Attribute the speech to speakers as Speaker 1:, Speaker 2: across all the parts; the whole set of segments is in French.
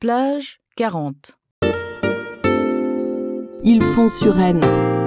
Speaker 1: Plage 40.
Speaker 2: Ils font Suresnes.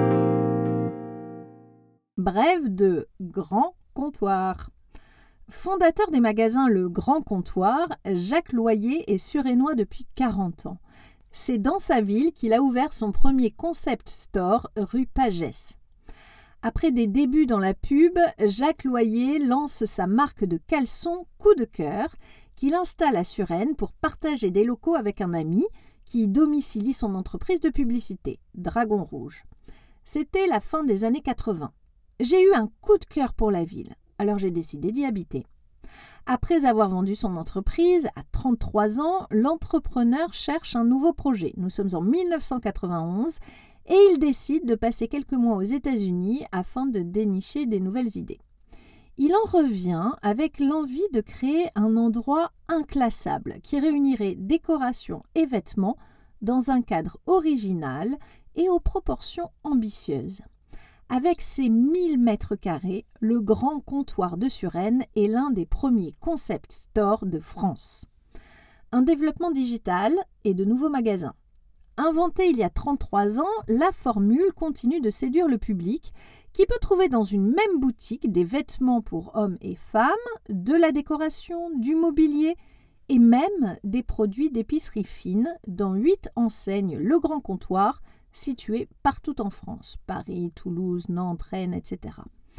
Speaker 3: Brève de Grand Comptoir. Fondateur des magasins Le Grand Comptoir, Jacques Loyer est suresnois depuis 40 ans. C'est dans sa ville qu'il a ouvert son premier concept store rue Pagès. Après des débuts dans la pub, Jacques Loyer lance sa marque de caleçons Coup de cœur qu'il installe à Suresnes pour partager des locaux avec un ami qui domicilie son entreprise de publicité, Dragon Rouge. C'était la fin des années 80. J'ai eu un coup de cœur pour la ville, alors j'ai décidé d'y habiter. Après avoir vendu son entreprise, à 33 ans, l'entrepreneur cherche un nouveau projet. Nous sommes en 1991 et il décide de passer quelques mois aux États-Unis afin de dénicher des nouvelles idées. Il en revient avec l'envie de créer un endroit inclassable qui réunirait décoration et vêtements dans un cadre original et aux proportions ambitieuses. Avec ses 1000 mètres carrés, le Grand Comptoir de Suresnes est l'un des premiers concept stores de France. Un développement digital et de nouveaux magasins. Inventée il y a 33 ans, la formule continue de séduire le public qui peut trouver dans une même boutique des vêtements pour hommes et femmes, de la décoration, du mobilier et même des produits d'épicerie fine dans 8 enseignes Le Grand Comptoir situées partout en France, Paris, Toulouse, Nantes, Rennes, etc.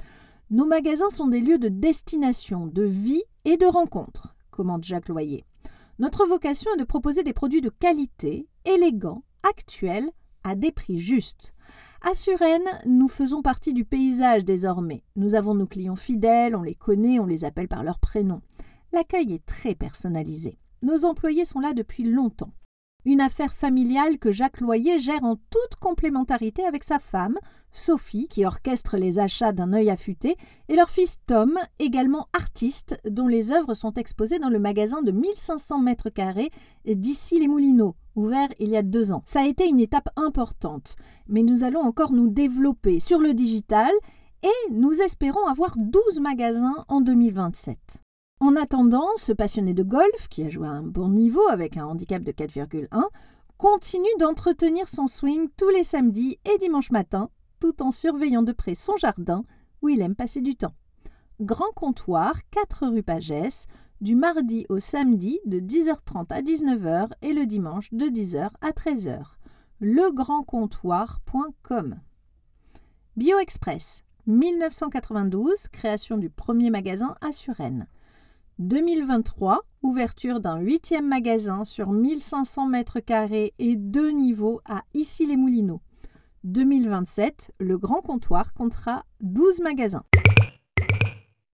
Speaker 3: Nos magasins sont des lieux de destination, de vie et de rencontre, commente Jacques Loyer. Notre vocation est de proposer des produits de qualité, élégants, actuels, à des prix justes. À Suresnes, nous faisons partie du paysage désormais. Nous avons nos clients fidèles, on les connaît, on les appelle par leur prénom. L'accueil est très personnalisé. Nos employés sont là depuis longtemps. Une affaire familiale que Jacques Loyer gère en toute complémentarité avec sa femme, Sophie, qui orchestre les achats d'un œil affûté, et leur fils Tom, également artiste, dont les œuvres sont exposées dans le magasin de 1500 mètres carrés d'Issy-les-Moulineaux, ouvert il y a 2 ans. Ça a été une étape importante, mais nous allons encore nous développer sur le digital et nous espérons avoir 12 magasins en 2027. En attendant, ce passionné de golf, qui a joué à un bon niveau avec un handicap de 4,1, continue d'entretenir son swing tous les samedis et dimanches matins, tout en surveillant de près son jardin où il aime passer du temps. Grand Comptoir, 4 rue Pagès, du mardi au samedi de 10h30 à 19h et le dimanche de 10h à 13h. legrandcomptoir.com. BioExpress, 1992, création du premier magasin à Suresnes. 2023, ouverture d'un 8e magasin sur 1500 mètres carrés et 2 niveaux à Issy-les-Moulineaux. 2027, le Grand Comptoir comptera 12 magasins.